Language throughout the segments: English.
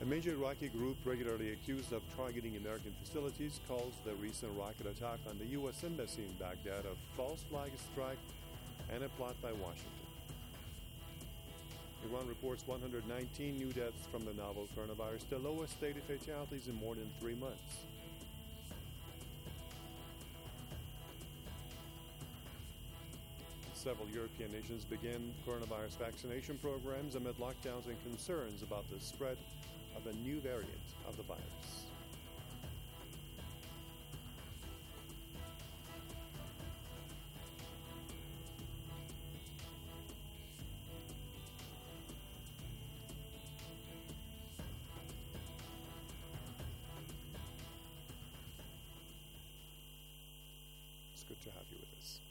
major Iraqi group regularly accused of targeting American facilities calls the recent rocket attack on the U.S. Embassy in Baghdad a false flag strike and a plot by Washington. Iran reports 119 new deaths from the novel coronavirus, the lowest stated fatalities in more than 3 months. Several European nations begin coronavirus vaccination programs amid lockdowns and concerns about the spread of a new variant of the virus. It's good to have you with us.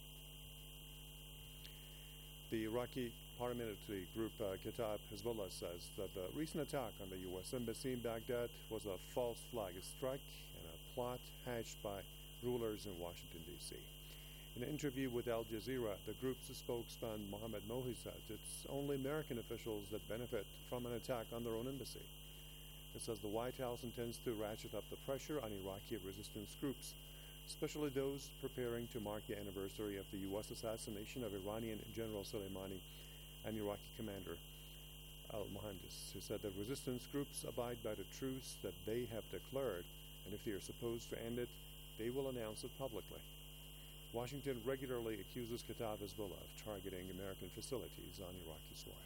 The Iraqi paramilitary group Kataib Hezbollah says that the recent attack on the U.S. Embassy in Baghdad was a false flag strike and a plot hatched by rulers in Washington, D.C. In an interview with Al Jazeera, the group's spokesman Mohammed Mohi said it's only American officials that benefit from an attack on their own embassy. It says the White House intends to ratchet up the pressure on Iraqi resistance groups, especially those preparing to mark the anniversary of the U.S. assassination of Iranian General Soleimani and Iraqi commander al-Muhandis, who said that resistance groups abide by the truce that they have declared, and if they are supposed to end it, they will announce it publicly. Washington regularly accuses Kataib Hezbollah of targeting American facilities on Iraqi soil.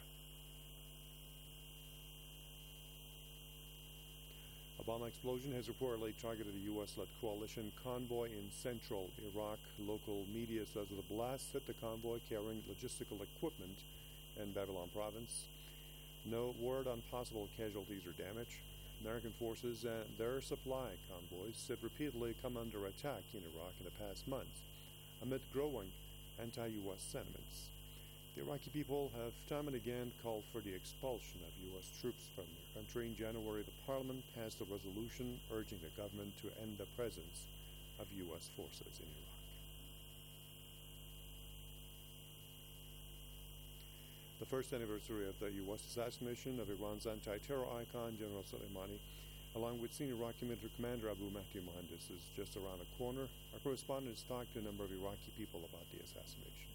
A bomb explosion has reportedly targeted a U.S.-led coalition convoy in central Iraq. Local media says the blast hit the convoy carrying logistical equipment in Babylon province. No word on possible casualties or damage. American forces and their supply convoys have repeatedly come under attack in Iraq in the past months amid growing anti-U.S. sentiments. The Iraqi people have time and again called for the expulsion of U.S. troops from their country. In January, the parliament passed a resolution urging the government to end the presence of U.S. forces in Iraq. The first anniversary of the U.S. assassination of Iran's anti-terror icon, General Soleimani, along with senior Iraqi military commander Abu Mahdi Mohandes, is just around the corner. Our correspondent has talked to a number of Iraqi people about the assassination.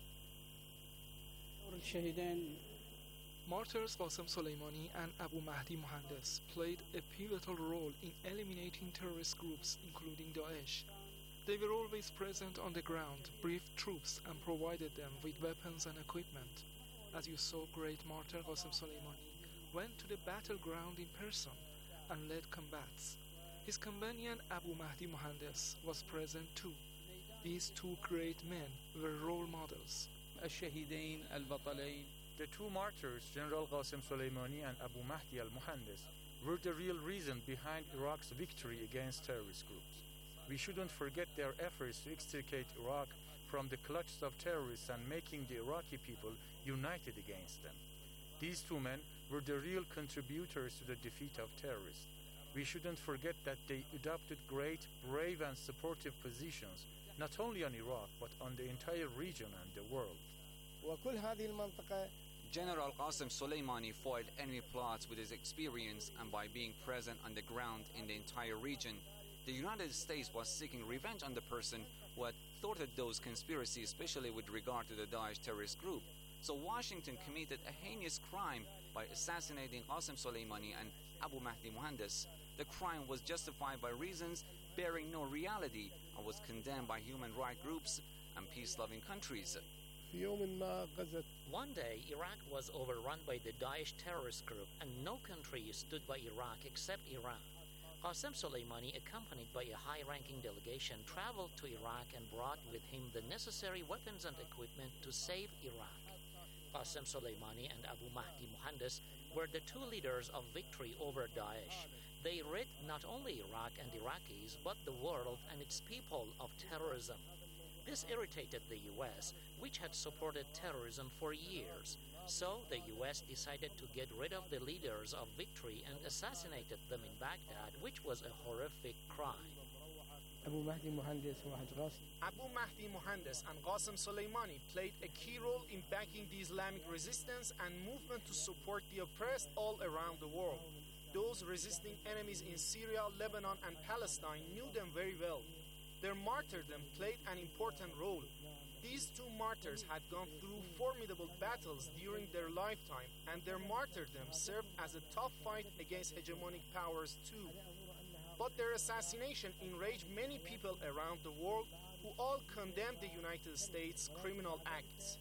Martyrs Qasem Soleimani and Abu Mahdi Mohandes played a pivotal role in eliminating terrorist groups, including Daesh. They were always present on the ground, briefed troops, and provided them with weapons and equipment. As you saw, great martyr Qasem Soleimani went to the battleground in person and led combats. His companion Abu Mahdi Mohandes was present too. These two great men were role models. The two martyrs, General Qasem Soleimani and Abu Mahdi al-Muhandis, were the real reason behind Iraq's victory against terrorist groups. We shouldn't forget their efforts to extricate Iraq from the clutches of terrorists and making the Iraqi people united against them. These two men were the real contributors to the defeat of terrorists. We shouldn't forget that they adopted great, brave and supportive positions, not only on Iraq, but on the entire region and the world. General Qasem Soleimani foiled enemy plots with his experience and by being present on the ground in the entire region. The United States was seeking revenge on the person who had thwarted those conspiracies, especially with regard to the Daesh terrorist group. So Washington committed a heinous crime by assassinating Qasem Soleimani and Abu Mahdi Mohandes. The crime was justified by reasons bearing no reality and was condemned by human rights groups and peace-loving countries. One day, Iraq was overrun by the Daesh terrorist group, and no country stood by Iraq except Iran. Qasem Soleimani, accompanied by a high-ranking delegation, traveled to Iraq and brought with him the necessary weapons and equipment to save Iraq. Qasem Soleimani and Abu Mahdi Mohandes were the two leaders of victory over Daesh. They rid not only Iraq and Iraqis, but the world and its people of terrorism. This irritated the U.S., which had supported terrorism for years. So the U.S. decided to get rid of the leaders of victory and assassinated them in Baghdad, which was a horrific crime. Abu Mahdi Mohandes and Qasem Soleimani played a key role in backing the Islamic resistance and movement to support the oppressed all around the world. those resisting enemies in Syria, Lebanon, and Palestine knew them very well. Their martyrdom played an important role. These two martyrs had gone through formidable battles during their lifetime, and their martyrdom served as a tough fight against hegemonic powers too. But their assassination enraged many people around the world who all condemned the United States' criminal acts.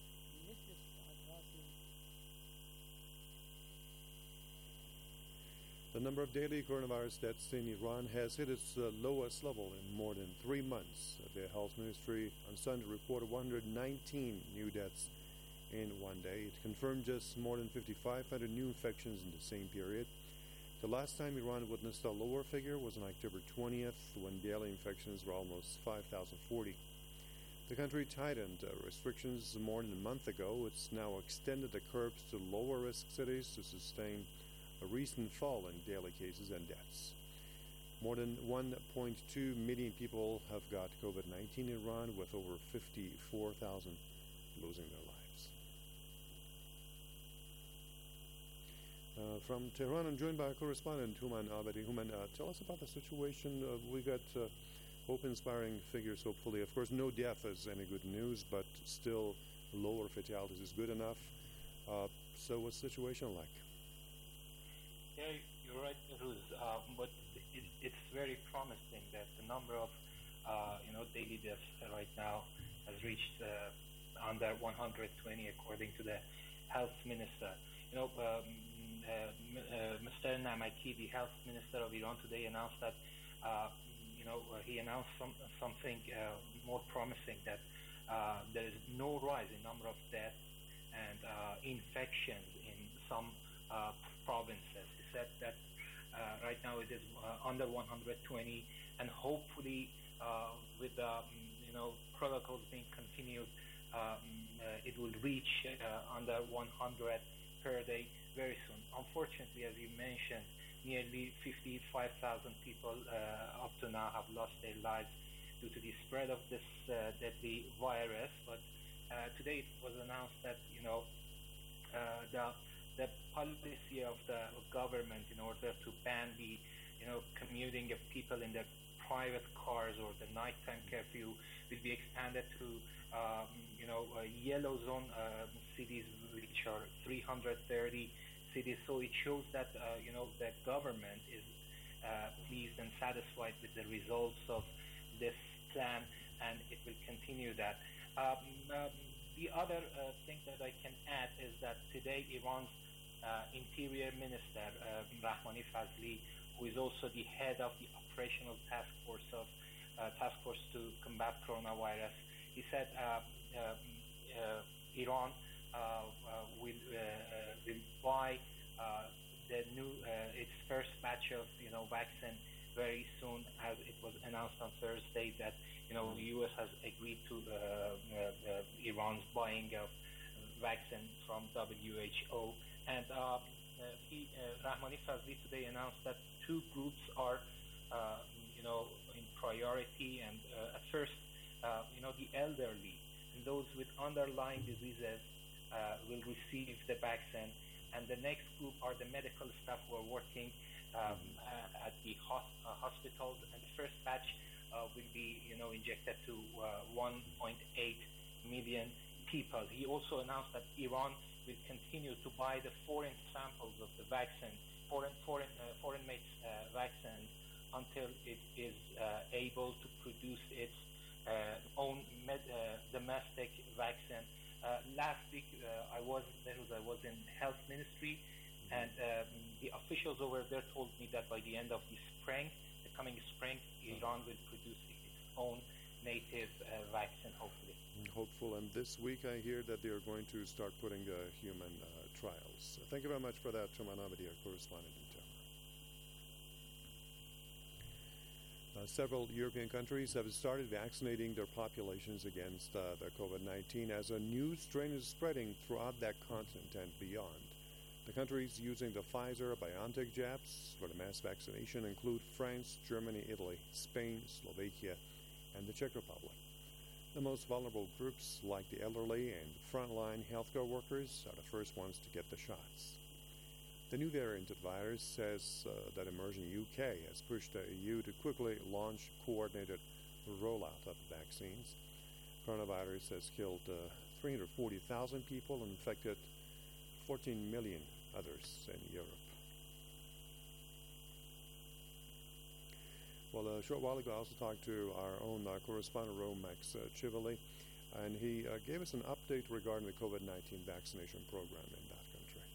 The number of daily coronavirus deaths in Iran has hit its lowest level in more than 3 months. The health ministry on Sunday reported 119 new deaths in one day. It confirmed just more than 5,500 new infections in the same period. The last time Iran witnessed a lower figure was on October 20th, when daily infections were almost 5,040. The country tightened restrictions more than a month ago. It's now extended the curbs to lower-risk cities to sustain a recent fall in daily cases and deaths. More than 1.2 million people have got COVID-19 in Iran, with over 54,000 losing their lives. From Tehran, I'm joined by our correspondent, Houman Abedi. Houman, tell us about the situation. We got hope-inspiring figures, hopefully. Of course, no death is any good news, but still lower fatalities is good enough. So what's the situation like? Yeah, you're right, Ruz. But it's very promising that the number of daily deaths right now has reached under 120, according to the health minister. Mr. Namaki, the health minister of Iran, today announced that he announced something more promising, that there is no rise in number of deaths and infections in some provinces. He said that right now it is under 120, and hopefully with the protocols being continued, it will reach under 100 per day very soon. Unfortunately, as you mentioned, nearly 55,000 people up to now have lost their lives due to the spread of this deadly virus. But today it was announced that the policy of the government in order to ban the commuting of people in their private cars or the nighttime curfew will be expanded to yellow zone cities, which are 330 cities. So it shows that the government is pleased and satisfied with the results of this plan, and it will continue that. The other thing that I can add is that today Iran's Interior Minister Rahmani Fazli, who is also the head of the operational task force to combat coronavirus, he said Iran will buy its first batch of vaccine very soon, as it was announced on Thursday that the U.S. has agreed to Iran's buying of vaccine from WHO. And Rahmani Fazli today announced that 2 groups are in priority, and at first the elderly and those with underlying diseases will receive the vaccine, and the next group are the medical staff who are working at the hospitals, and the first batch will be injected to 1.8 million people. He also announced that Iran will continue to buy the foreign samples of the vaccine, foreign-made vaccines, until it is able to produce its own domestic vaccine. Last week I was in health ministry, and the officials over there told me that by the end of the coming spring, Iran will produce its own native vaccine, hopefully. Hopeful. And this week I hear that they are going to start putting human trials. Thank you very much for that, Houman Abedi, our correspondent in Tehran. Several European countries have started vaccinating their populations against the COVID-19 as a new strain is spreading throughout that continent and beyond. The countries using the Pfizer-BioNTech jabs for the mass vaccination include France, Germany, Italy, Spain, Slovakia, and the Czech Republic. The most vulnerable groups, like the elderly and frontline healthcare workers, are the first ones to get the shots. The new variant of the virus says that emerging UK has pushed the EU to quickly launch coordinated rollout of vaccines. Coronavirus has killed 340,000 people and infected 14 million others in Europe. Well, a short while ago, I also talked to our own correspondent, Romax Chivali, and he gave us an update regarding the COVID-19 vaccination program in that country.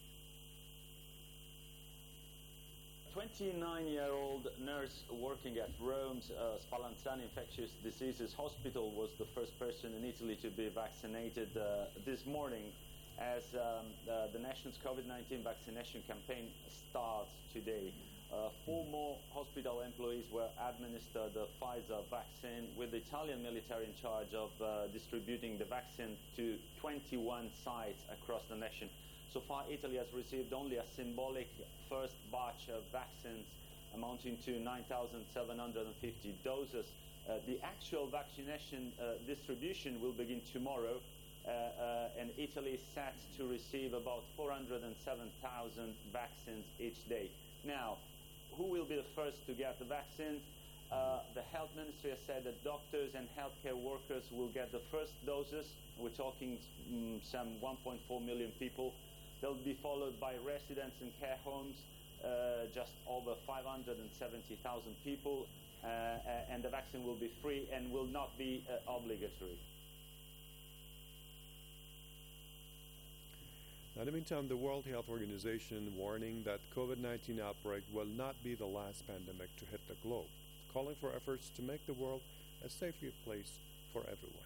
29-year-old nurse working at Rome's Spallanzani Infectious Diseases Hospital was the first person in Italy to be vaccinated this morning as the nation's COVID-19 vaccination campaign starts today. 4 more hospital employees were administered the Pfizer vaccine, with the Italian military in charge of distributing the vaccine to 21 sites across the nation. So far, Italy has received only a symbolic first batch of vaccines amounting to 9,750 doses. The actual vaccination distribution will begin tomorrow, and Italy is set to receive about 407,000 vaccines each day. Now, who will be the first to get the vaccine? The health ministry has said that doctors and healthcare workers will get the first doses. We're talking some 1.4 million people. They'll be followed by residents and care homes, just over 570,000 people, and the vaccine will be free and will not be obligatory. Now, in the meantime, the World Health Organization warning that COVID-19 outbreak will not be the last pandemic to hit the globe, calling for efforts to make the world a safer place for everyone.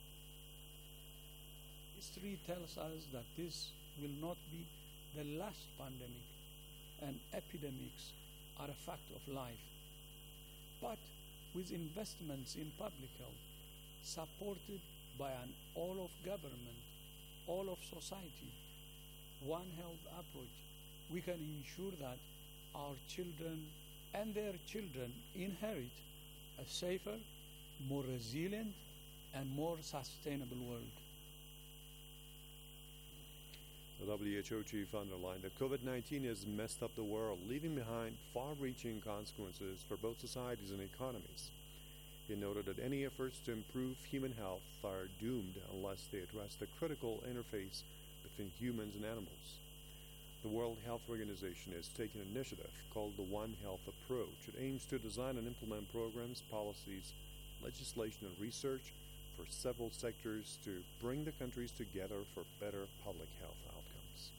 History tells us that this will not be the last pandemic, and epidemics are a fact of life. But with investments in public health, supported by an all-of-government, all-of-society, One Health approach, we can ensure that our children and their children inherit a safer, more resilient, and more sustainable world. The WHO chief underlined that COVID-19 has messed up the world, leaving behind far-reaching consequences for both societies and economies. He noted that any efforts to improve human health are doomed unless they address the critical interface between humans and animals. The World Health Organization has taken an initiative called the One Health Approach. It aims to design and implement programs, policies, legislation, and research for several sectors to bring the countries together for better public health outcomes.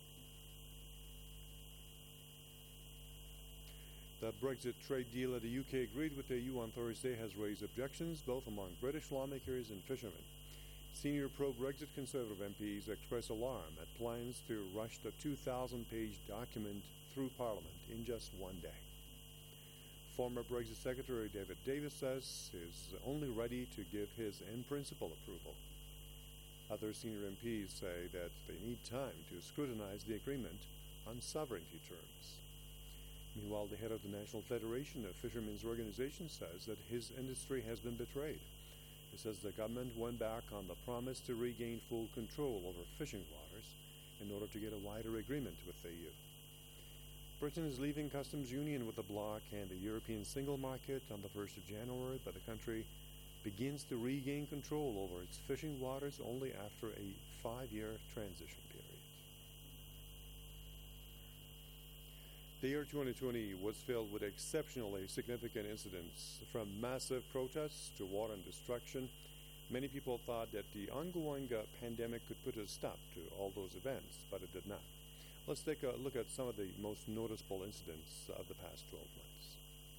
The Brexit trade deal that the UK agreed with the EU on Thursday has raised objections both among British lawmakers and fishermen. Senior pro-Brexit Conservative MPs express alarm at plans to rush the 2,000-page document through Parliament in just one day. Former Brexit Secretary David Davis says he is only ready to give his in-principle approval. Other senior MPs say that they need time to scrutinize the agreement on sovereignty terms. Meanwhile, the head of the National Federation of Fishermen's Organization says that his industry has been betrayed. He says the government went back on the promise to regain full control over fishing waters in order to get a wider agreement with the EU. Britain is leaving customs union with the bloc and the European single market on the 1st of January, but the country begins to regain control over its fishing waters only after a 5-year transition period. The year 2020 was filled with exceptionally significant incidents, from massive protests to war and destruction. Many people thought that the ongoing pandemic could put a stop to all those events, but it did not. Let's take a look at some of the most noticeable incidents of the past 12 months.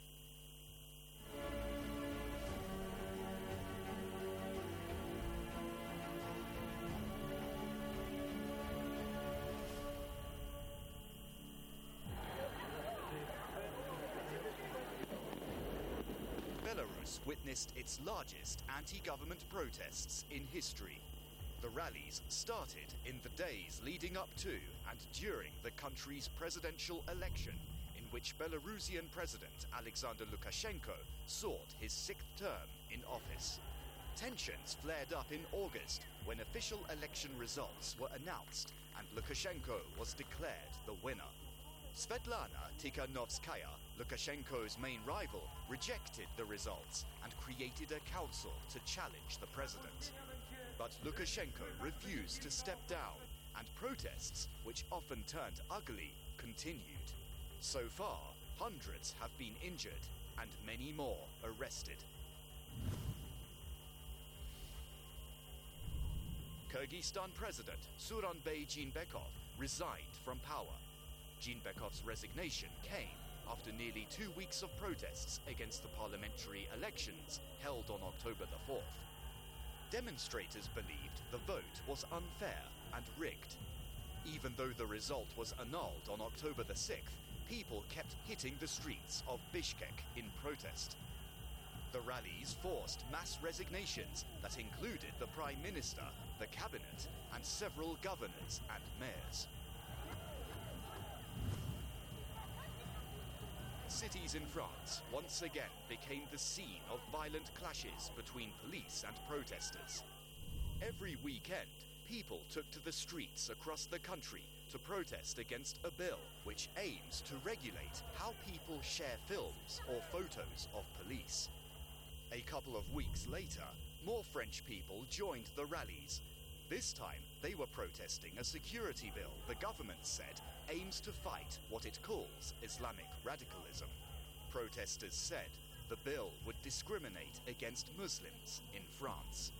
Belarus witnessed its largest anti-government protests in history. The rallies started in the days leading up to and during the country's presidential election, in which Belarusian President Alexander Lukashenko sought his 6th term in office. Tensions flared up in August when official election results were announced and Lukashenko was declared the winner. Svetlana Tikhanovskaya, Lukashenko's main rival, rejected the results and created a council to challenge the president. But Lukashenko refused to step down, and protests, which often turned ugly, continued. So far, hundreds have been injured and many more arrested. Kyrgyzstan President Suronbay Jeenbekov resigned from power. Jeenbekov's resignation came after nearly 2 weeks of protests against the parliamentary elections held on October the 4th. Demonstrators believed the vote was unfair and rigged. Even though the result was annulled on October the 6th, people kept hitting the streets of Bishkek in protest. The rallies forced mass resignations that included the Prime Minister, the Cabinet, and several governors and mayors. Cities in France once again became the scene of violent clashes between police and protesters. Every weekend, people took to the streets across the country to protest against a bill which aims to regulate how people share films or photos of police. A couple of weeks later, more French people joined the rallies. This time, they were protesting a security bill the government said aims to fight what it calls Islamic radicalism. Protesters said the bill would discriminate against Muslims in France.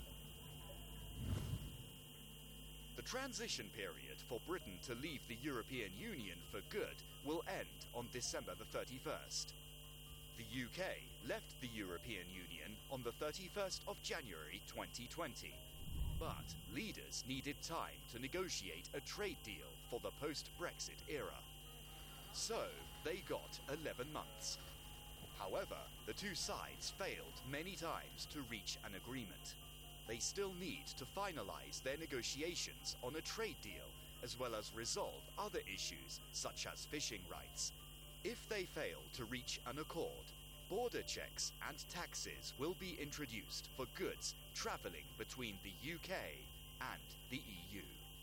The transition period for Britain to leave the European Union for good will end on December the 31st. The UK left the European Union on the 31st of January 2020. But leaders needed time to negotiate a trade deal for the post-Brexit era. So they got 11 months. However, the two sides failed many times to reach an agreement. They still need to finalize their negotiations on a trade deal, as well as resolve other issues such as fishing rights. If they fail to reach an accord, border checks and taxes will be introduced for goods travelling between the UK and the EU.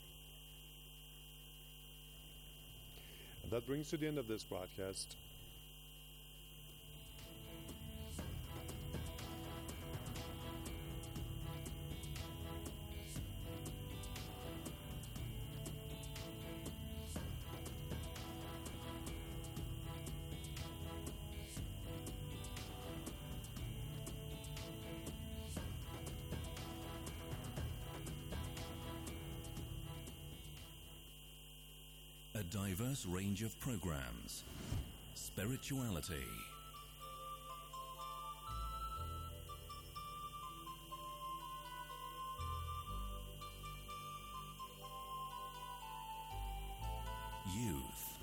And that brings to the end of this broadcast. A diverse range of programs, spirituality, youth,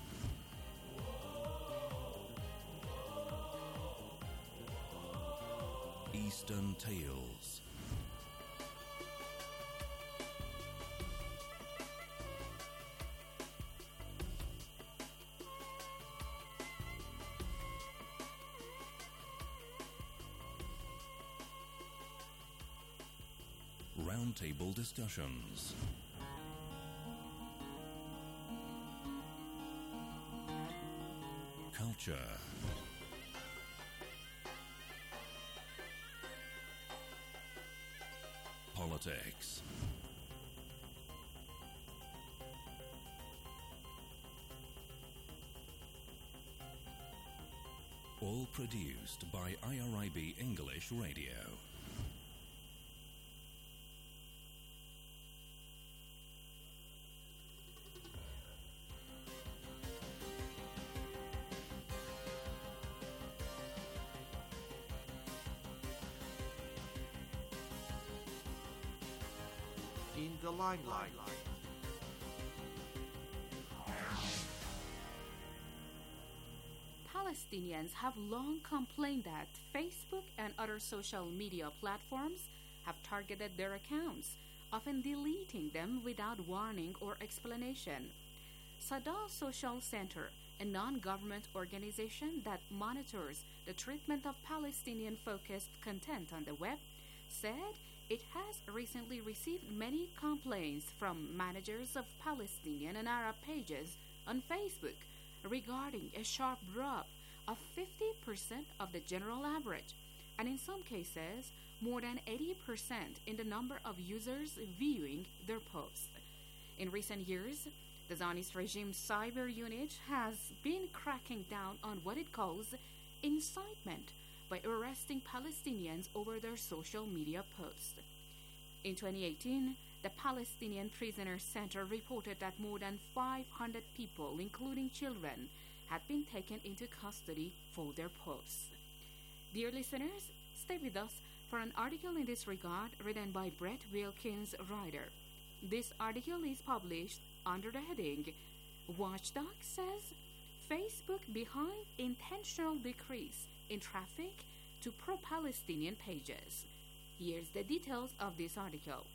Eastern Tales, roundtable discussions, culture, politics, all produced by IRIB English Radio. In the limelight. Palestinians have long complained that Facebook and other social media platforms have targeted their accounts, often deleting them without warning or explanation. Sadah Social Center, a non-government organization that monitors the treatment of Palestinian-focused content on the web, said it has recently received many complaints from managers of Palestinian and Arab pages on Facebook regarding a sharp drop of 50% of the general average, and in some cases, more than 80% in the number of users viewing their posts. In recent years, the Zionist regime's cyber unit has been cracking down on what it calls incitement by arresting Palestinians over their social media posts. In 2018, the Palestinian Prisoner Center reported that more than 500 people, including children, had been taken into custody for their posts. Dear listeners, stay with us for an article in this regard written by Brett Wilkins Ryder. This article is published under the heading Watchdog says Facebook behind intentional decrease in traffic to pro-Palestinian pages. Here's the details of this article.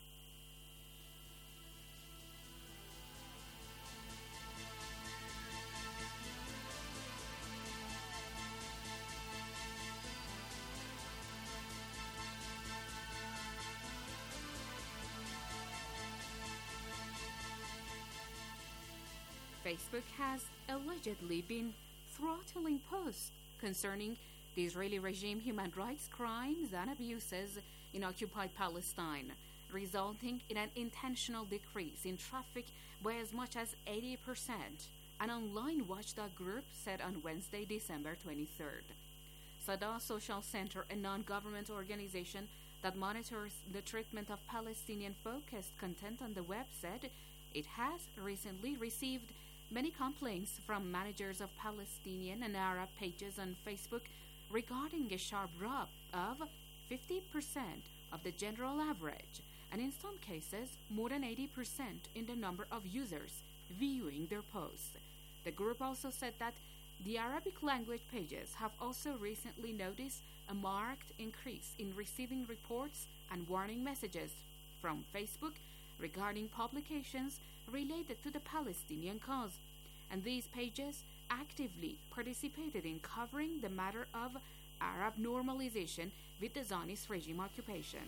Facebook has allegedly been throttling posts concerning the Israeli regime human rights crimes and abuses in occupied Palestine, resulting in an intentional decrease in traffic by as much as 80%, an online watchdog group said on Wednesday, December 23rd. Sadah Social Center, a non-government organization that monitors the treatment of Palestinian-focused content on the web, said it has recently received many complaints from managers of Palestinian and Arab pages on Facebook regarding a sharp drop of 50% of the general average, and in some cases, more than 80% in the number of users viewing their posts. The group also said that the Arabic language pages have also recently noticed a marked increase in receiving reports and warning messages from Facebook regarding publications related to the Palestinian cause, and these pages actively participated in covering the matter of Arab normalization with the Zionist regime occupation.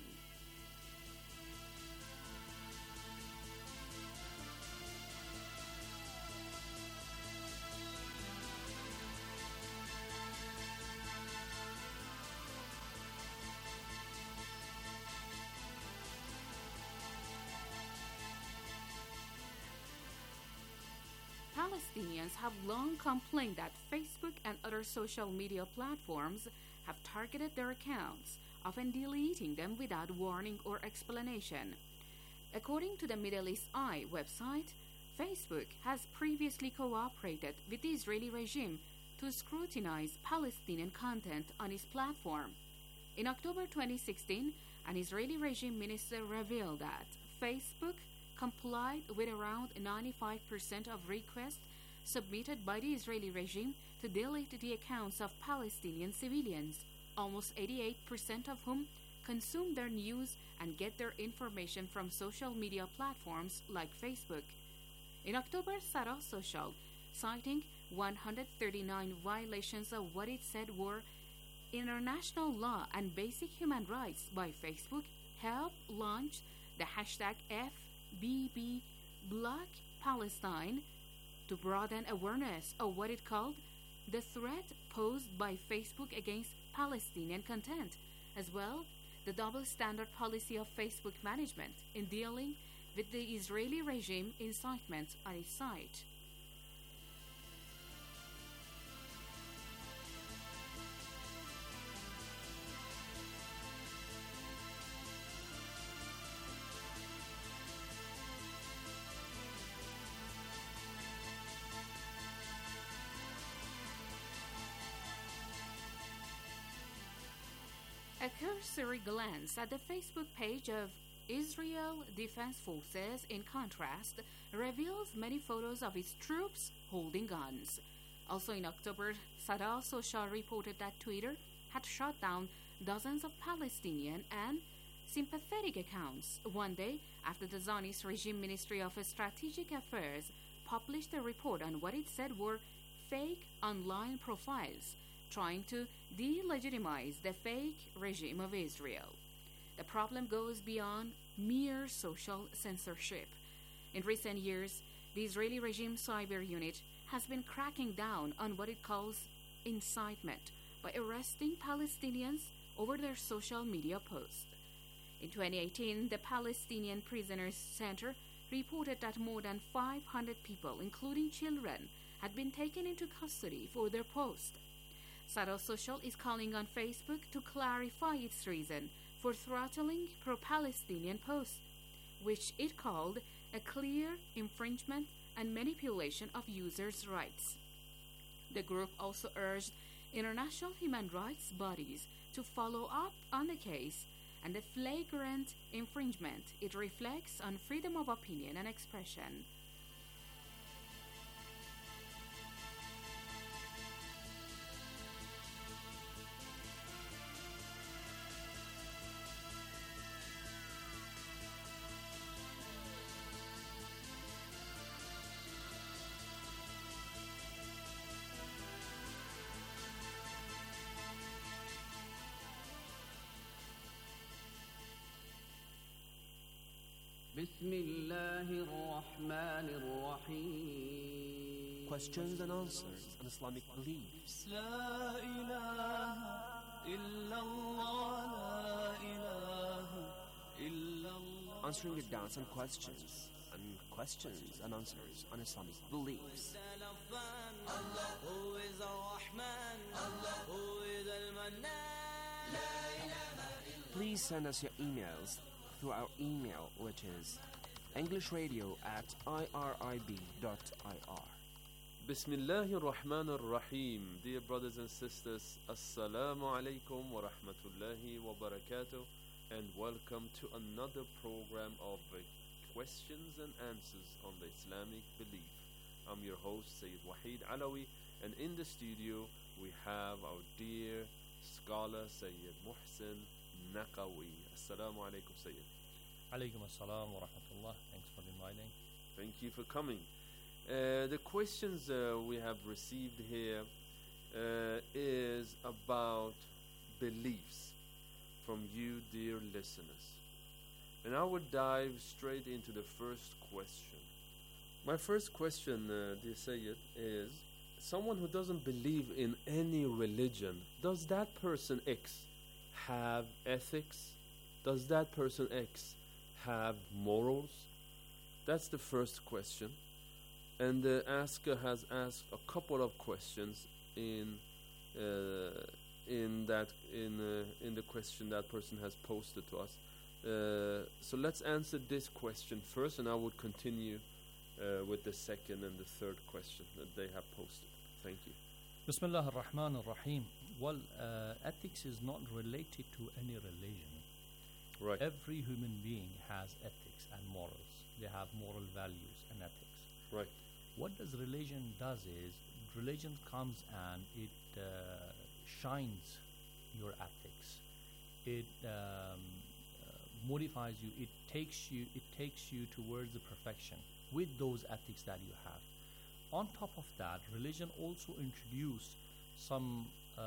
Palestinians have long complained that Facebook and other social media platforms have targeted their accounts, often deleting them without warning or explanation. According to the Middle East Eye website, Facebook has previously cooperated with the Israeli regime to scrutinize Palestinian content on its platform. In October 2016, an Israeli regime minister revealed that Facebook complied with around 95% of requests submitted by the Israeli regime to delete the accounts of Palestinian civilians, almost 88% of whom consume their news and get their information from social media platforms like Facebook. In October, Sadah Social, citing 139 violations of what it said were international law and basic human rights by Facebook, helped launch the hashtag FBBBlockPalestine to broaden awareness of what it called the threat posed by Facebook against Palestinian content, as well the double standard policy of Facebook management in dealing with the Israeli regime incitement on its site. A cursory glance at the Facebook page of Israel Defense Forces, in contrast, reveals many photos of its troops holding guns. Also in October, Sadah Social reported that Twitter had shut down dozens of Palestinian and sympathetic accounts one day after the Zionist regime Ministry of Strategic Affairs published a report on what it said were fake online profiles trying to delegitimize the fake regime of Israel. The problem goes beyond mere social censorship. In recent years, the Israeli regime cyber unit has been cracking down on what it calls incitement by arresting Palestinians over their social media posts. In 2018, the Palestinian Prisoners Center reported that more than 500 people, including children, had been taken into custody for their posts. Sada Social is calling on Facebook to clarify its reason for throttling pro-Palestinian posts, which it called a clear infringement and manipulation of users' rights. The group also urged international human rights bodies to follow up on the case and the flagrant infringement it reflects on freedom of opinion and expression. بسم الله الرحمن الرحيم. Questions and answers on Islamic beliefs. لا إله إلا الله لا إله إلا الله. Answering your doubts and questions and answers on Islamic beliefs. Allah who is Ar-Rahman, Allah who is Al-Mannan. Please send us your emails through our email, which is englishradio@irib.ir. Bismillahir Rahmanir Rahim. Dear brothers and sisters, Assalamu alaikum wa rahmatullahi wa barakatuh, and welcome to another program of questions and answers on the Islamic belief. I'm your host, Sayyid Wahid Alawi, and in the studio we have our dear scholar, Sayyid Muhsin Naqawi. Assalamu alaikum, Sayyid. Alaikum assalam wa rahmatullah. Thanks for inviting. Thank you for coming. The questions we have received here is about beliefs from you, dear listeners. And I would dive straight into the first question. My first question, dear Sayyid, is someone who doesn't believe in any religion, does that person X have ethics? Does that person X have morals? That's the first question. And the asker has asked a couple of questions in the question that person has posted to us. So let's answer this question first, and I will continue with the second and the third question that they have posted. Thank you. Bismillah ar-Rahman ar-Rahim. Well, ethics is not related to any religion. Right. Every human being has ethics and morals. They have moral values and ethics. Right. What does religion does is, religion comes and it shines your ethics. It modifies you. It takes you towards the perfection with those ethics that you have. On top of that, religion also introduced some,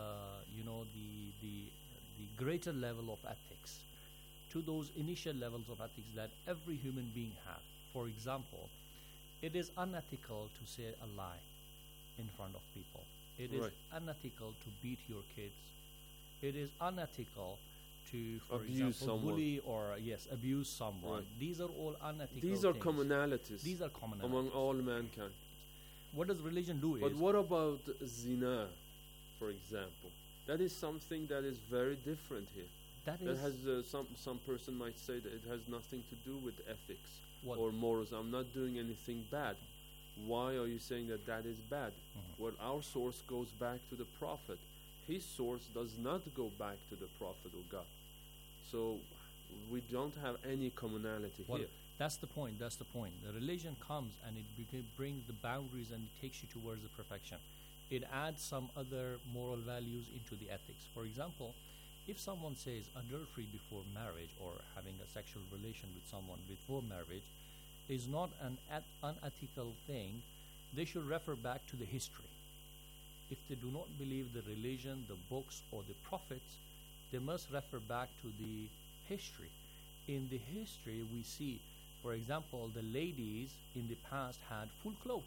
the greater level of ethics to those initial levels of ethics that every human being have. For example, it is unethical to say a lie in front of people. It is unethical to beat your kids. It is unethical to, for example, bully or abuse someone. Right. These are all unethical These are things. commonalities. These are commonalities among all mankind. What does religion do? But what about zina, for example? That is something that is very different here. That has some person might say that it has nothing to do with ethics or morals. I'm not doing anything bad. Why are you saying that that is bad? Well, our source goes back to the Prophet. His source does not go back to the Prophet or God. So we don't have any commonality here. That's the point. That's the point. The religion comes and it brings the boundaries and it takes you towards the perfection. It adds some other moral values into the ethics. For example, if someone says adultery before marriage or having a sexual relation with someone before marriage is not an unethical thing, they should refer back to the history. If they do not believe the religion, the books, or the prophets, they must refer back to the history. In the history, we see, for example, the ladies in the past had full clothes.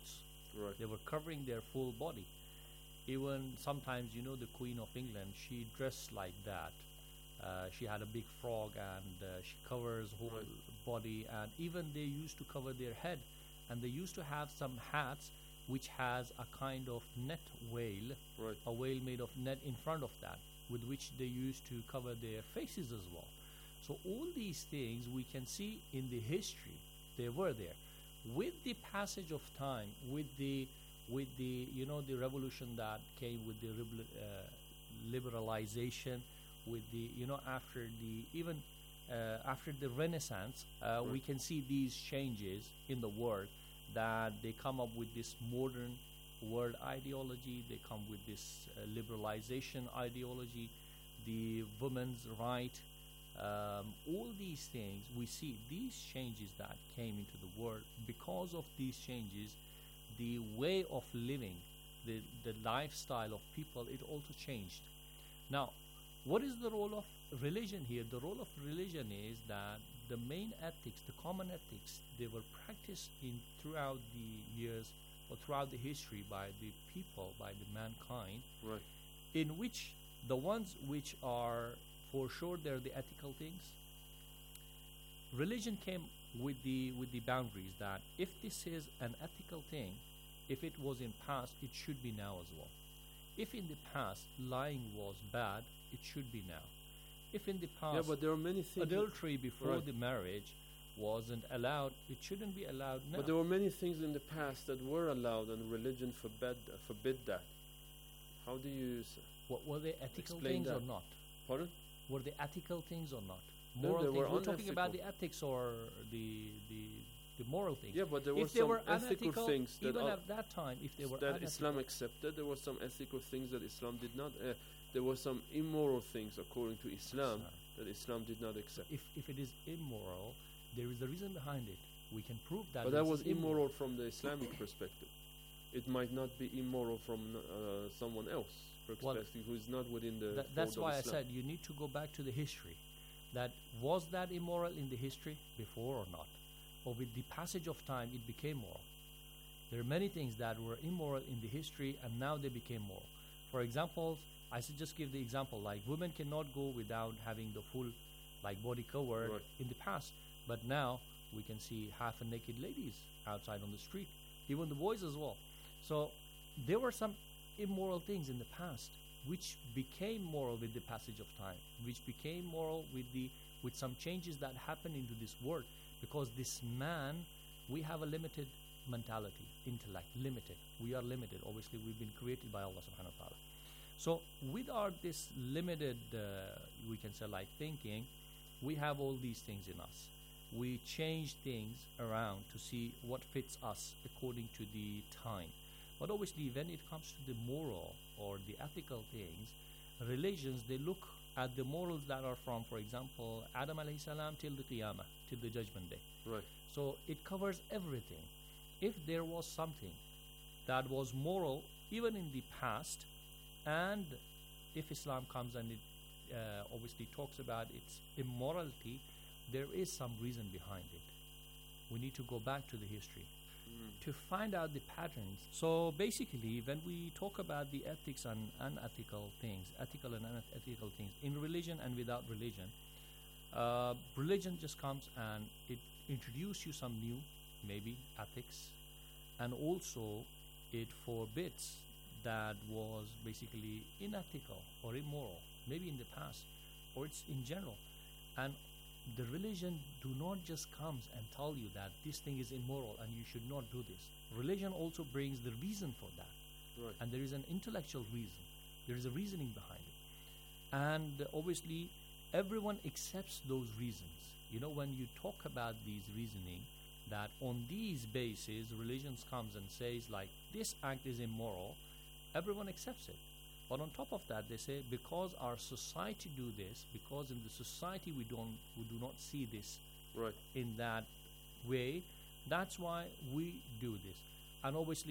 Right. They were covering their full body. Even sometimes, you know, the Queen of England, she dressed like that. She had a big frog, and she covers whole body, and even they used to cover their head, and they used to have some hats which has a kind of net whale, a whale made of net in front of that, with which they used to cover their faces as well. So all these things we can see in the history, they were there. With the passage of time, with the you know, the revolution that came with the liberalization, with the, you know, after the even after the Renaissance, we can see these changes in the world, that they come up with this modern world ideology, they come with this liberalization ideology, the women's right, all these things. We see these changes that came into the world. Because of these changes, the way of living, the lifestyle of people, it also changed. Now, what is the role of religion here? The role of religion is that the main ethics, the common ethics, they were practiced in throughout the years or throughout the history by the people, by the mankind, in which the ones which are for sure they're the ethical things. Religion came with the boundaries that if this is an ethical thing, if it was in past, it should be now as well. If in the past lying was bad, it should be now. If in the past but there are many things adultery before the marriage wasn't allowed, it shouldn't be allowed now. But there were many things in the past that were allowed, and religion forbid that. How do you what were they ethical things that? Or not? Pardon? Were they ethical things or not? No, Moral they things. were We're talking about unethical. the ethics or the moral things. Yeah, but there were if they some were ethical things that even at that time, if they were that unethical, Islam accepted, there were some ethical things that Islam did not. There were some immoral things according to Islam that Islam did not accept. if it is immoral, there is a reason behind it. We can prove that. But that this was is immoral from the Islamic perspective. It might not be immoral from someone else perspective who is not within the. That's fold why of I Islam. said you need to go back to the history. That was that immoral in the history before or not, or with the passage of time it became moral. There are many things that were immoral in the history and now they became moral. For example, I should just give the example like women cannot go without having the full like body covered in the past, but now we can see half a naked ladies outside on the street, even the boys as well. So there were some immoral things in the past which became moral with the passage of time, which became moral with some changes that happened into this world, because this man, we have a limited mentality, intellect, limited. We are limited. Obviously, we've been created by Allah subhanahu wa ta'ala. So with our this limited, we can say like thinking, we have all these things in us. We change things around to see what fits us according to the time. But obviously, when it comes to the moral or the ethical things, religions, they look at the morals that are from, for example, Adam alayhi salam till the Qiyamah, till the Judgment Day. Right. So it covers everything. If there was something that was moral, even in the past, and if Islam comes and it obviously talks about its immorality, there is some reason behind it. We need to go back to the history to find out the patterns. So basically, when we talk about the ethics and unethical things, ethical and unethical things, in religion and without religion, religion just comes and it introduces you some new, maybe, ethics, and also it forbids that was basically unethical or immoral, maybe in the past, or it's in general. And the religion do not just comes and tell you that this thing is immoral and you should not do this. Religion also brings the reason for that. Right. And there is an intellectual reason. There is a reasoning behind it. And obviously, everyone accepts those reasons. You know, when you talk about these reasoning, that on these bases, religions comes and says like, this act is immoral, everyone accepts it. But on top of that, they say, because our society do this, because in the society we do not see this in that way, that's why we do this. And obviously,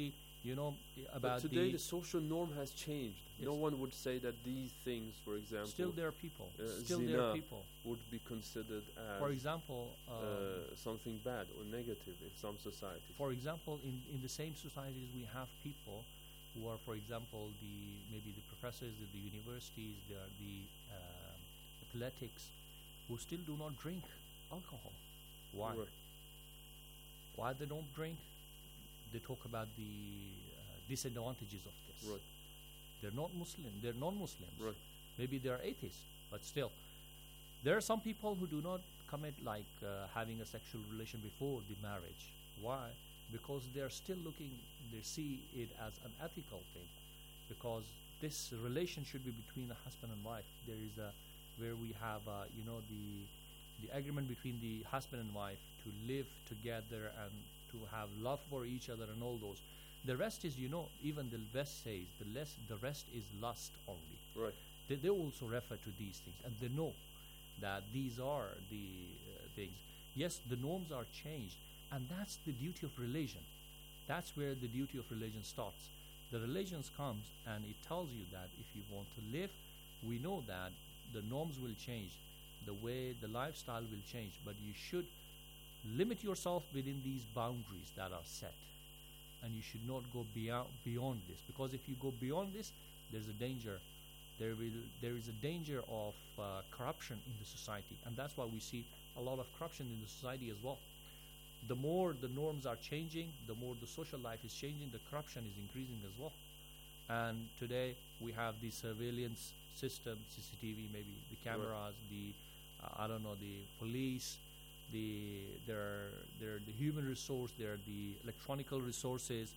you know, But about today the social norm has changed. No Yes. one would say that these things, for example, still there are people. Still zina there are people. would be considered as, For example, something bad or negative in some societies. for example, in the same societies we have people who are, for example, maybe the professors at the universities, they are the athletics, who still do not drink alcohol. Why? Right. Why they don't drink? They talk about the disadvantages of this. Right. They're not Muslim. They're non-Muslims. Right. Maybe they're atheists, but still, there are some people who do not commit like having a sexual relation before the marriage. Why? Because they're still looking. They see it as an ethical thing, because this relation should be between a husband and wife. There is where we have the agreement between the husband and wife to live together and to have love for each other and all those. The rest is, even the West says the rest is lust only. Right. They also refer to these things, and they know that these are the things. Yes, the norms are changed, and that's the duty of religion. That's where the duty of religion starts. The religion comes and it tells you that if you want to live, we know that the norms will change, the way the lifestyle will change, but you should limit yourself within these boundaries that are set, and you should not go beyond this, because if you go beyond this, there's a danger. There is a danger of corruption in the society, and that's why we see a lot of corruption in the society as well. The more the norms are changing, the more the social life is changing, the corruption is increasing as well. And today we have the surveillance system, CCTV, maybe the cameras, the police, there are the human resource, there are the electronical resources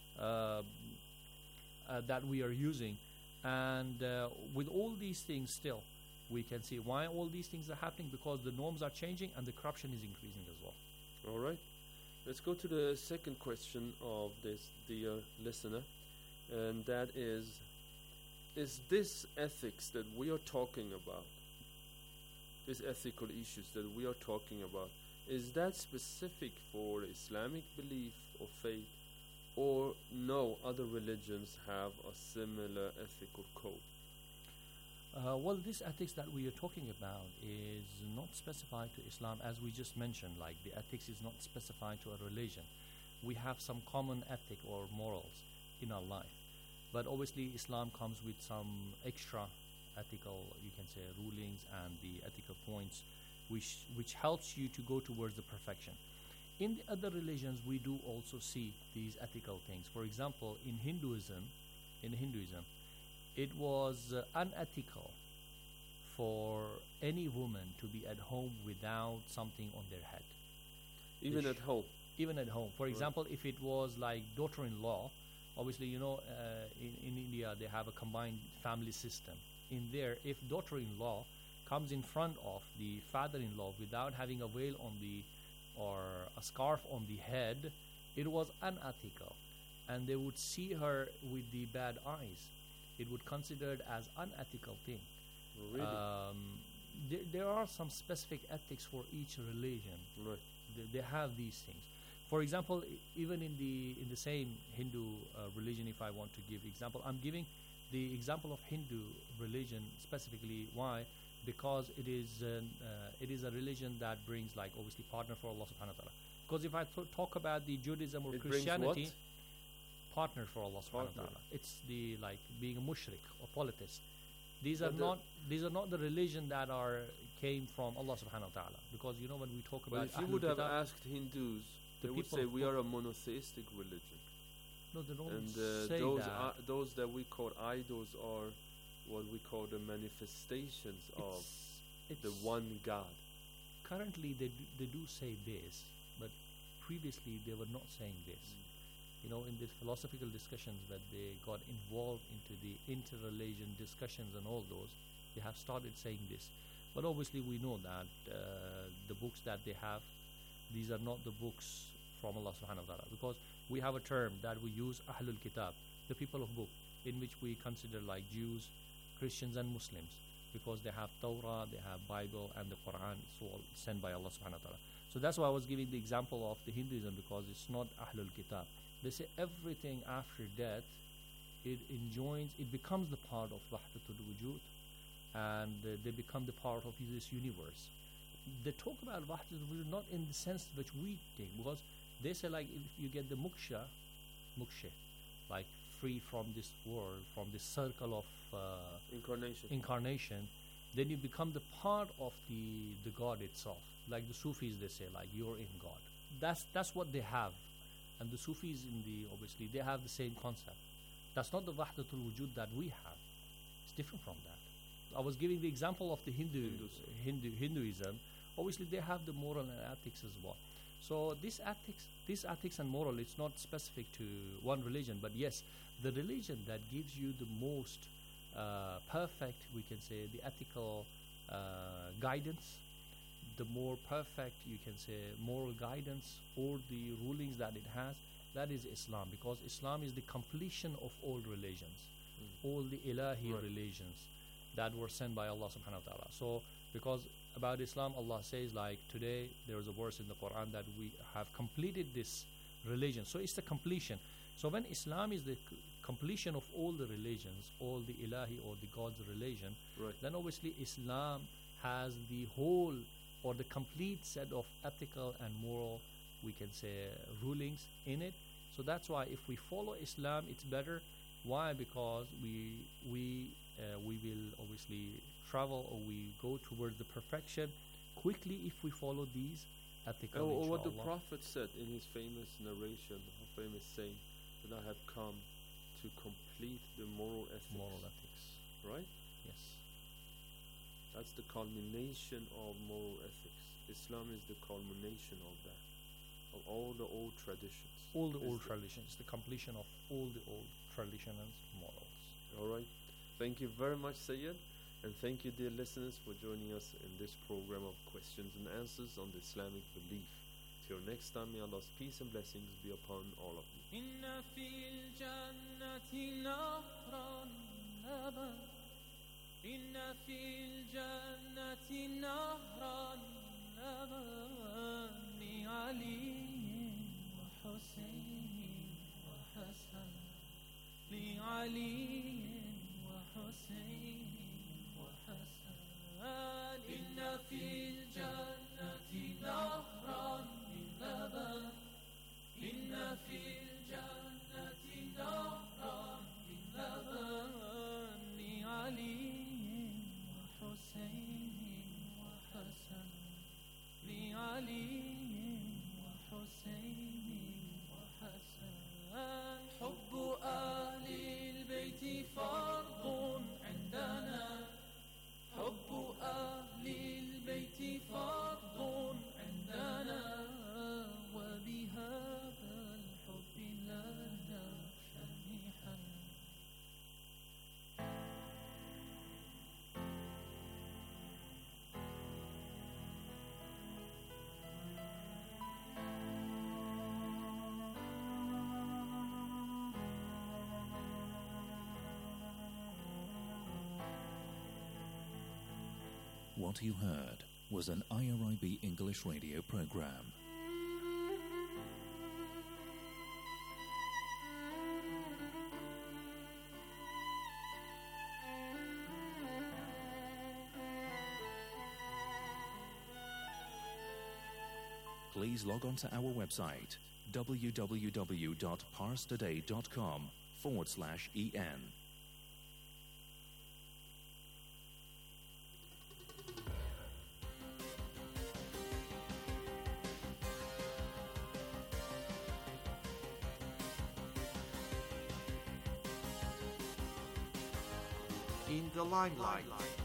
that we are using, and with all these things still we can see why all these things are happening, because the norms are changing and the corruption is increasing as well. All right. Let's go to the second question of this dear listener, and that is this ethics that we are talking about, these ethical issues that we are talking about, is that specific for Islamic belief or faith, or no other religions have a similar ethical code? Well, this ethics that we are talking about is not specified to Islam, as we just mentioned. Like, the ethics is not specified to a religion. We have some common ethic or morals in our life, but obviously Islam comes with some extra ethical, you can say, rulings and the ethical points, which helps you to go towards the perfection. In the other religions, we do also see these ethical things. For example, in Hinduism, it was unethical for any woman to be at home without something on their head. Even at home? Even at home. For Right. example, if it was like daughter-in-law, obviously, in India, they have a combined family system. In there, if daughter-in-law comes in front of the father-in-law without having a veil on or a scarf on the head, it was unethical, and they would see her with the bad eyes. It would considered as unethical thing. Really? There are some specific ethics for each religion. Right. They have these things. For example, even in the same Hindu religion, if I want to give example, I'm giving the example of Hindu religion specifically. Why? Because it is a religion that brings, like, obviously partner for Allah subhanahu wa ta'ala. Because if I talk about the Judaism or It Christianity, brings partner for Allah subhanahu wa ta'ala. It's the, like, being a mushrik or polytheist. These are not the religion that came from Allah subhanahu wa ta'ala. Because when we talk about But if you Ahlul would have Kitab, asked Hindus, the they would people say of we book- are a monotheistic religion. No, they don't And say that. those that we call idols are what we call the manifestations of the It's- one God. Currently, they do say this, but previously they were not saying this. In these philosophical discussions that they got involved into the interreligion discussions and all those, they have started saying this. But obviously we know that the books that they have, these are not the books from Allah subhanahu wa ta'ala, because we have a term that we use, Ahlul Kitab, the people of book, in which we consider like Jews, Christians and Muslims, because they have Torah, they have Bible and the Quran, it's all sent by Allah subhanahu wa ta'ala. So that's why I was giving the example of the Hinduism, because it's not Ahlul Kitab. They say everything after death, it becomes the part of Wahdatul Wujud, and they become the part of this universe. They talk about Wahdatul Wujud not in the sense which we take, because they say like if you get the moksha, like free from this world, from this circle of incarnation, then you become the part of the God itself. Like the Sufis, they say like you're in God. That's what they have, and the Sufis obviously they have the same concept. That's not the Wahdatul Wujud that we have. It's different from that. I was giving the example of the Hinduism. Obviously, they have the moral and ethics as well. So this ethics and moral, it's not specific to one religion, but yes, the religion that gives you the most perfect, we can say, the ethical guidance, the more perfect, you can say, moral guidance, or the rulings that it has, that is Islam, because Islam is the completion of all religions, all the Ilahi religions that were sent by Allah subhanahu wa ta'ala. So because about Islam, Allah says like today there is a verse in the Quran that we have completed this religion. So it's the completion. So when Islam is the completion of all the religions, all the Ilahi or the God's religion, then obviously Islam has the whole or the complete set of ethical and moral, we can say, rulings in it. So that's why if we follow Islam, it's better. Why? Because we will obviously travel, or we go towards the perfection quickly if we follow these ethical. Or what the Prophet said in his famous narration, or famous saying, that I have come to complete the moral ethics. Moral ethics, right? Yes. That's the culmination of moral ethics. Islam is the culmination of that, of all the old traditions. All the old traditions, the completion of all the old traditions and morals. All right. Thank you very much, Sayyid. And thank you, dear listeners, for joining us in this program of questions and answers on the Islamic belief. Till next time, may Allah's peace and blessings be upon all of you. إن في الجنة نهرا لبن لعلي وحسين وحسن لعلي وحسين وحسن إن في الجنة نهرا من لبن إن في الجنة نهرا من لبن لعلي وحسين وحسن لعلي وحسين وحسن حب أهل البيت فرض عندنا حب أهل البيت فرض عندنا وبهذا الحب لنا شنيحا What you heard was an IRIB English radio program. Please log on to our website www.parstoday.com/en. In the limelight.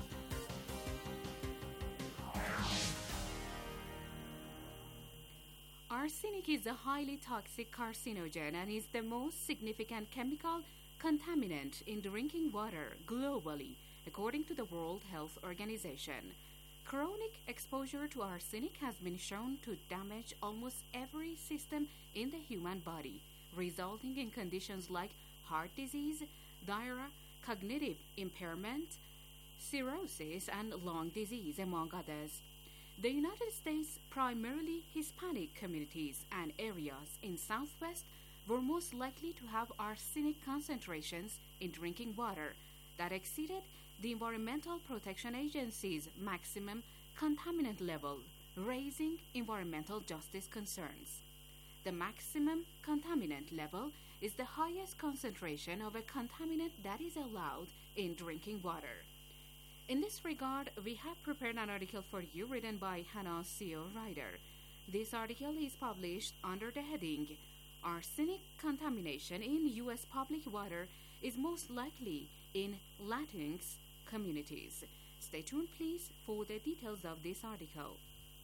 Arsenic is a highly toxic carcinogen and is the most significant chemical contaminant in drinking water globally, according to the World Health Organization. Chronic exposure to arsenic has been shown to damage almost every system in the human body, resulting in conditions like heart disease, diarrhea, cognitive impairment, cirrhosis, and lung disease, among others. The United States, primarily Hispanic communities and areas in Southwest were most likely to have arsenic concentrations in drinking water that exceeded the Environmental Protection Agency's maximum contaminant level, raising environmental justice concerns. The maximum contaminant level is the highest concentration of a contaminant that is allowed in drinking water. In this regard, we have prepared an article for you written by Hannah C.O. Ryder. This article is published under the heading Arsenic Contamination in U.S. Public Water is Most Likely in Latinx Communities. Stay tuned, please, for the details of this article.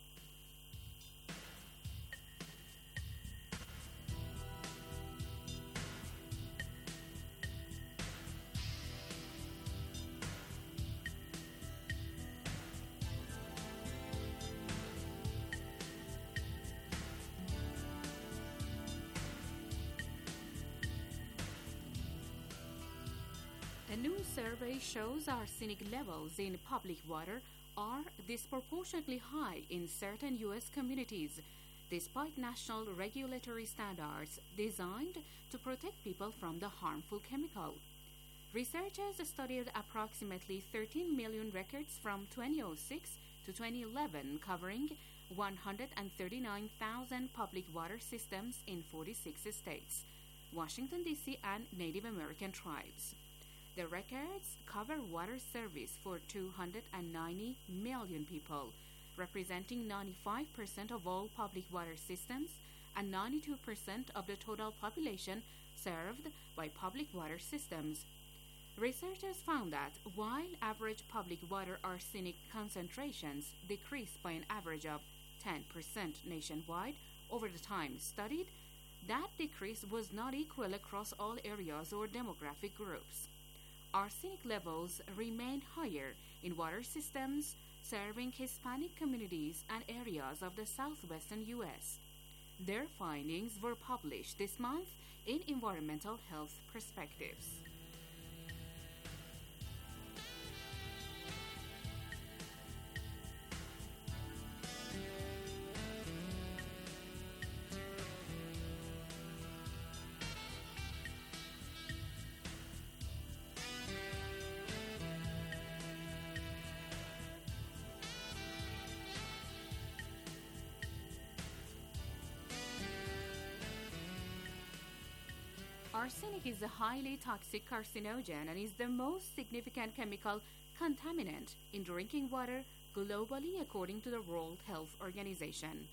A new survey shows arsenic levels in public water are disproportionately high in certain U.S. communities, despite national regulatory standards designed to protect people from the harmful chemical. Researchers studied approximately 13 million records from 2006 to 2011, covering 139,000 public water systems in 46 states, Washington, D.C., and Native American tribes. The records cover water service for 290 million people, representing 95% of all public water systems and 92% of the total population served by public water systems. Researchers found that while average public water arsenic concentrations decreased by an average of 10% nationwide over the time studied, that decrease was not equal across all areas or demographic groups. Arsenic levels remained higher in water systems serving Hispanic communities and areas of the southwestern U.S. Their findings were published this month in Environmental Health Perspectives. Arsenic is a highly toxic carcinogen and is the most significant chemical contaminant in drinking water globally, according to the World Health Organization.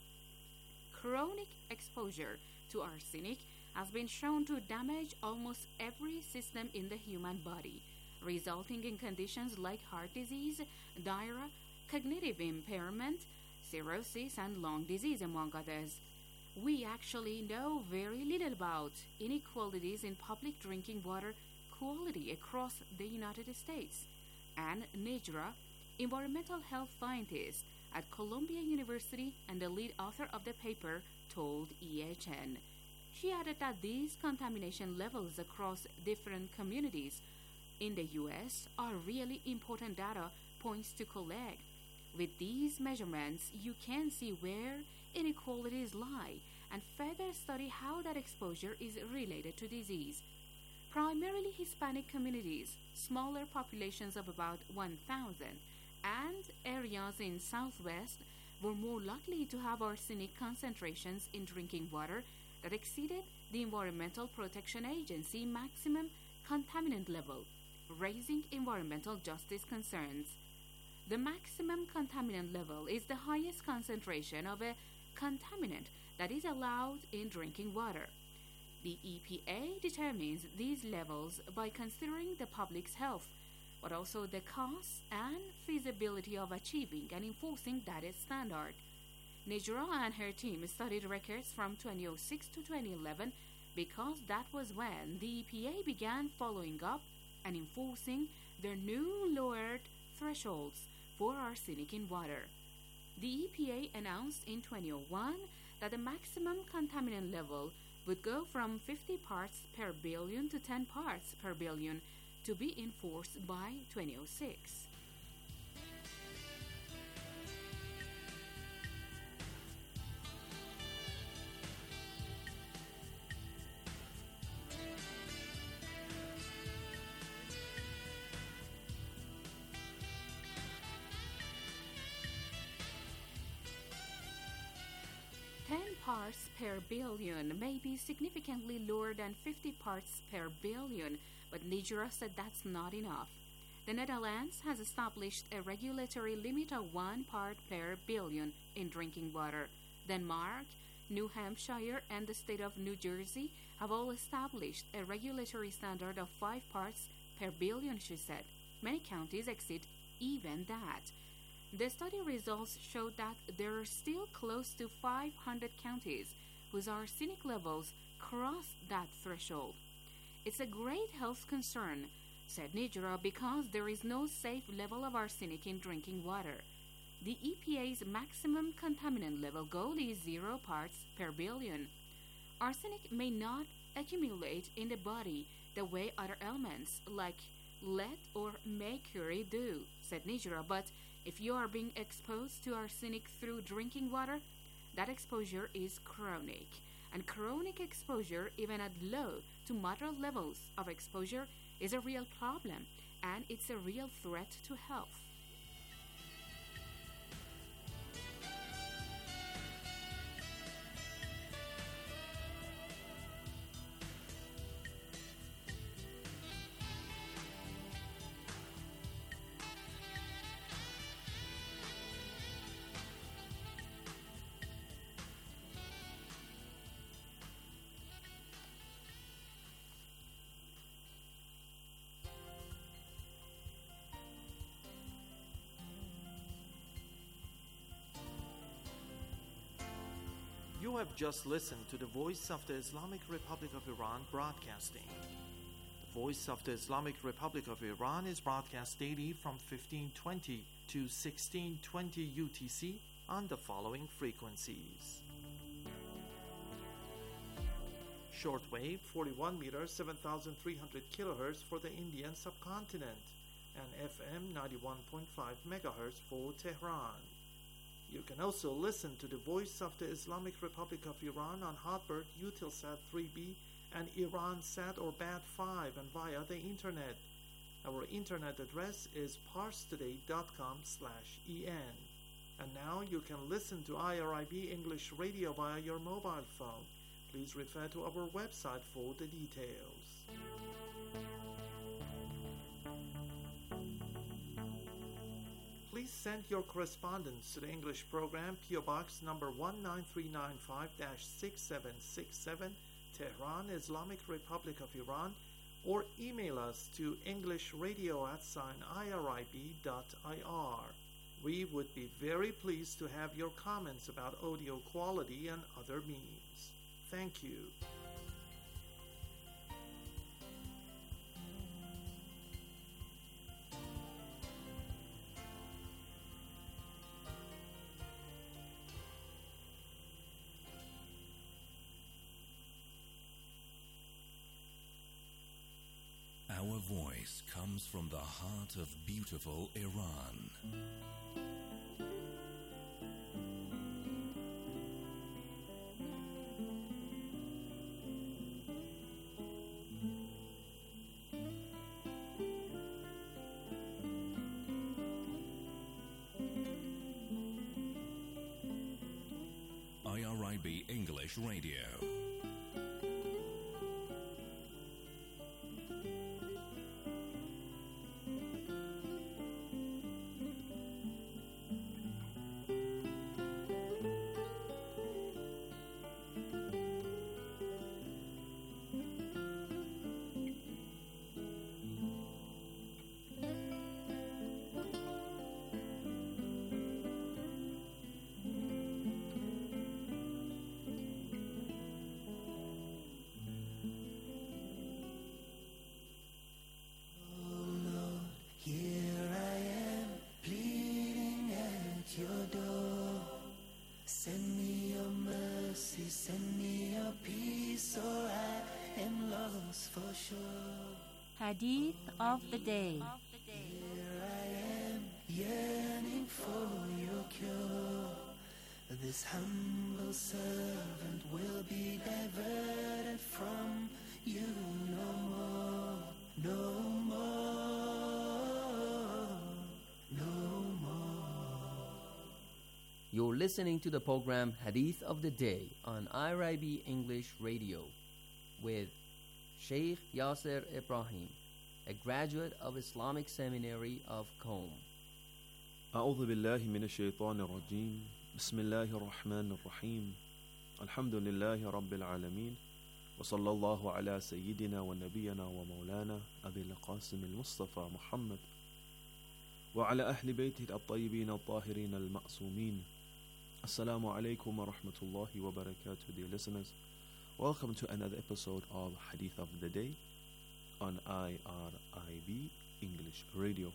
Chronic exposure to arsenic has been shown to damage almost every system in the human body, resulting in conditions like heart disease, diarrhea, cognitive impairment, cirrhosis, and lung disease, among others. We actually know very little about inequalities in public drinking water quality across the United States. Anne Nejra, environmental health scientist at Columbia University and the lead author of the paper, told EHN. She added that these contamination levels across different communities in the U.S. are really important data points to collect. With these measurements, you can see where inequalities lie and further study how that exposure is related to disease. Primarily Hispanic communities, smaller populations of about 1,000, and areas in Southwest were more likely to have arsenic concentrations in drinking water that exceeded the Environmental Protection Agency maximum contaminant level, raising environmental justice concerns. The maximum contaminant level is the highest concentration of a contaminant that is allowed in drinking water. The EPA determines these levels by considering the public's health, but also the costs and feasibility of achieving and enforcing that standard. Nejra and her team studied records from 2006 to 2011 because that was when the EPA began following up and enforcing their new lowered thresholds for arsenic in water. The EPA announced in 2001 that the maximum contaminant level would go from 50 parts per billion to 10 parts per billion to be enforced by 2006. parts per billion may be significantly lower than 50 parts per billion, but Nigeria said that's not enough. The Netherlands has established a regulatory limit of 1 part per billion in drinking water. Denmark, New Hampshire, and the state of New Jersey have all established a regulatory standard of 5 parts per billion, she said. Many counties exceed even that. The study results showed that there are still close to 500 counties whose arsenic levels cross that threshold. It's a great health concern, said Nigeria, because there is no safe level of arsenic in drinking water. The EPA's maximum contaminant level goal is 0 parts per billion. Arsenic may not accumulate in the body the way other elements like lead or mercury do, said Nigeria, but if you are being exposed to arsenic through drinking water, that exposure is chronic. And chronic exposure, even at low to moderate levels of exposure, is a real problem, and it's a real threat to health. You have just listened to the Voice of the Islamic Republic of Iran broadcasting. The Voice of the Islamic Republic of Iran is broadcast daily from 1520 to 1620 UTC on the following frequencies. Shortwave 41 meters 7,300 kilohertz for the Indian subcontinent and FM 91.5 megahertz for Tehran. You can also listen to the Voice of the Islamic Republic of Iran on Hotbird, Eutelsat 3B, and Iransat or BAT5 and via the internet. Our internet address is parstoday.com/en. And now you can listen to IRIB English Radio via your mobile phone. Please refer to our website for the details. Please send your correspondence to the English program, PO Box number 19395-6767, Tehran, Islamic Republic of Iran, or email us to englishradio@irib.ir. We would be very pleased to have your comments about audio quality and other means. Thank you. Our voice comes from the heart of beautiful Iran. IRIB English Radio. Hadith of the day. Here I am, yearning for your cure. This humble servant will be diverted from you no more, no more, no more. You're listening to the program Hadith of the Day on IRIB English Radio with Sheikh Yasser Ibrahim, a graduate of Islamic Seminary of Qom. أعوذ بالله من الشيطان الرجيم بسم الله الرحمن الرحيم الحمد لله رب العالمين وصلى الله على سيدنا ونبينا ومولانا أبي القاسم المصطفى محمد وعلى أهل بيته الطيبين الطاهرين المأسومين. Assalamu alaikum wa rahmatullahi wa barakatuh, dear listeners. Welcome to another episode of Hadith of the Day on IRIB English Radio.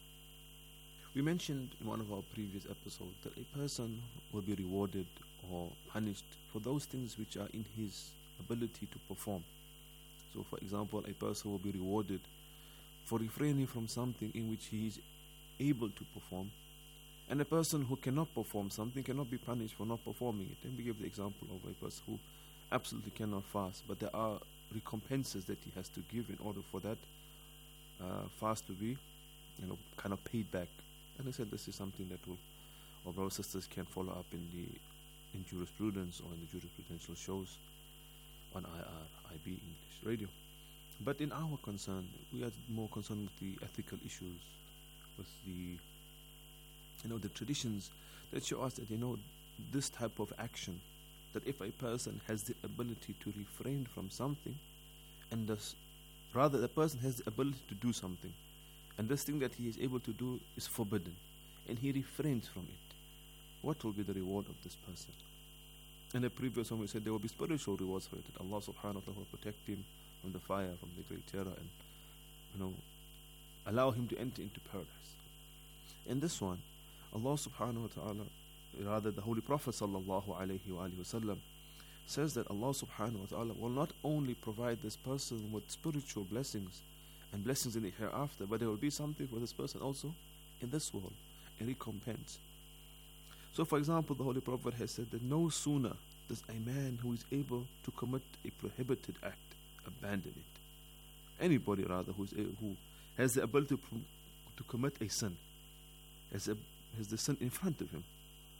We mentioned in one of our previous episodes that a person will be rewarded or punished for those things which are in his ability to perform. So, for example, a person will be rewarded for refraining from something in which he is able to perform, and a person who cannot perform something cannot be punished for not performing it. And we give the example of a person who absolutely cannot fast, but there are recompenses that he has to give in order for that fast to be, kind of paid back. And I said this is something that our brothers and sisters can follow up in jurisprudence or in the jurisprudential shows on IRIB English Radio. But in our concern, we are more concerned with the ethical issues, with the traditions that show us that this type of action, that if a person has the ability to refrain from something, and rather the person has the ability to do something, and this thing that he is able to do is forbidden, and he refrains from it, what will be the reward of this person? In the previous one we said there will be spiritual rewards for it, that Allah subhanahu wa ta'ala will protect him from the fire, from the great terror, and allow him to enter into paradise. In this one, Allah subhanahu wa ta'ala, rather the Holy Prophet sallallahu alayhi wa sallam, says that Allah subhanahu wa ta'ala will not only provide this person with spiritual blessings and blessings in the hereafter, but there will be something for this person also in this world, a recompense. So, for example, the Holy Prophet has said that no sooner does a man who is able to commit a prohibited act abandon it. Anybody rather who has the ability to commit a sin, has the sin in front of him,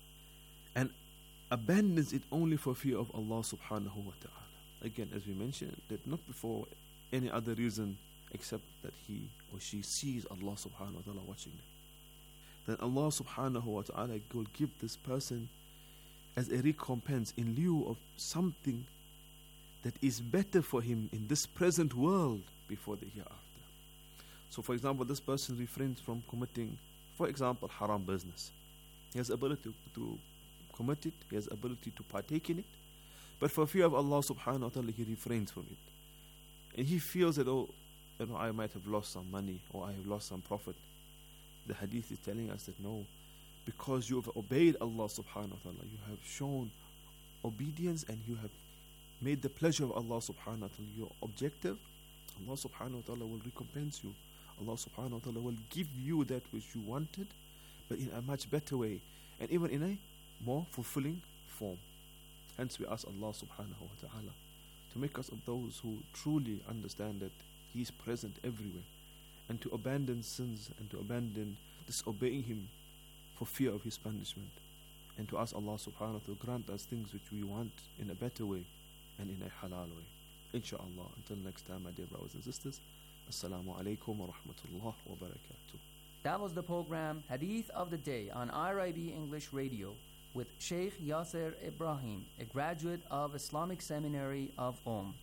and abandons it only for fear of Allah subhanahu wa ta'ala. Again, as we mentioned, that not before any other reason except that he or she sees Allah subhanahu wa ta'ala watching them. Then Allah subhanahu wa ta'ala will give this person as a recompense in lieu of something that is better for him in this present world before the hereafter. So, for example, this person refrains from committing, for example, haram business. He has ability to commit it, he has ability to partake in it, but for fear of Allah subhanahu wa ta'ala, he refrains from it. And he feels that, I might have lost some money or I have lost some profit. The hadith is telling us that no, because you have obeyed Allah subhanahu wa ta'ala, you have shown obedience and you have made the pleasure of Allah subhanahu wa ta'ala your objective, Allah subhanahu wa ta'ala will recompense you. Allah subhanahu wa ta'ala will give you that which you wanted, but in a much better way, and even in a more fulfilling form. Hence we ask Allah subhanahu wa ta'ala to make us of those who truly understand that He is present everywhere, and to abandon sins and to abandon disobeying Him for fear of His punishment, and to ask Allah subhanahu wa ta'ala to grant us things which we want in a better way and in a halal way. Inshallah, until next time, my dear brothers and sisters, Assalamu alaikum wa rahmatullah wa barakatuh. That was the program Hadith of the Day on IRIB English Radio with Sheikh Yasser Ibrahim, a graduate of Islamic Seminary of Qom.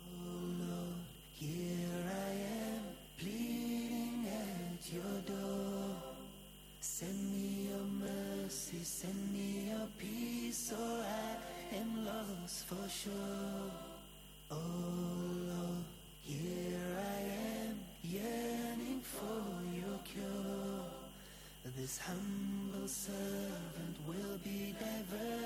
Here I am, pleading at your door. Send me your mercy, send me your peace, or I am lost for sure. Oh Lord, here I am, yearning for your cure. This humble servant will be there.